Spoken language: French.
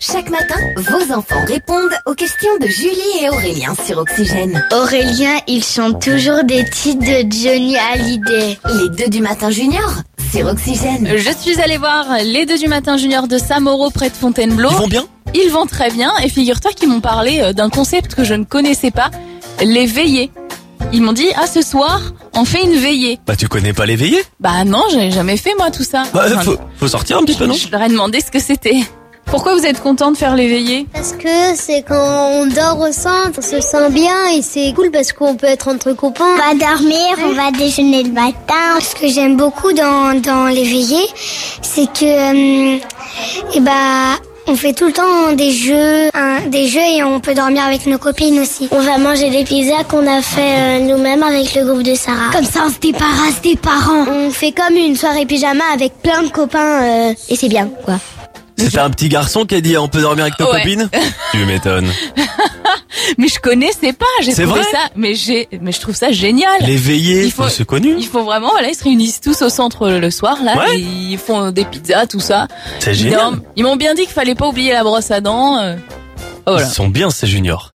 Chaque matin, vos enfants répondent aux questions de Julie et Aurélien sur Oxygène. Aurélien, il chante toujours des titres de Johnny Hallyday. Les 2 du matin junior sur Oxygène. Je suis allée voir les 2 du matin junior de Saint-Mauro près de Fontainebleau. Ils vont bien ? Ils vont très bien et figure-toi qu'ils m'ont parlé d'un concept que je ne connaissais pas, les veillées. Ils m'ont dit, ce soir, on fait une veillée. Bah tu connais pas les veillées ? Bah non, j'ai jamais fait moi tout ça. Bah faut sortir un petit peu, non ? Je leur ai demandé ce que c'était. Pourquoi vous êtes content de faire les veillées ? Parce que c'est quand on dort au centre, on se sent bien et c'est cool parce qu'on peut être entre copains. On va dormir, on va déjeuner le matin. Ce que j'aime beaucoup dans les veillées, c'est que on fait tout le temps des jeux et on peut dormir avec nos copines aussi. On va manger des pizzas qu'on a fait nous-mêmes avec le groupe de Sarah. Comme ça, on se débarrasse des parents. On fait comme une soirée pyjama avec plein de copains et c'est bien, quoi. C'était un petit garçon qui a dit on peut dormir avec nos copines ? Tu m'étonnes. Mais je connaissais pas, j'ai C'est trouvé vrai ça, mais je trouve ça génial. Les veillées, c'est connu. Il faut vraiment, ils se réunissent tous au centre le soir, là, Ouais. et ils font des pizzas, tout ça. C'est génial. Ils m'ont bien dit qu'il fallait pas oublier la brosse à dents. Voilà. Ils sont bien ces juniors.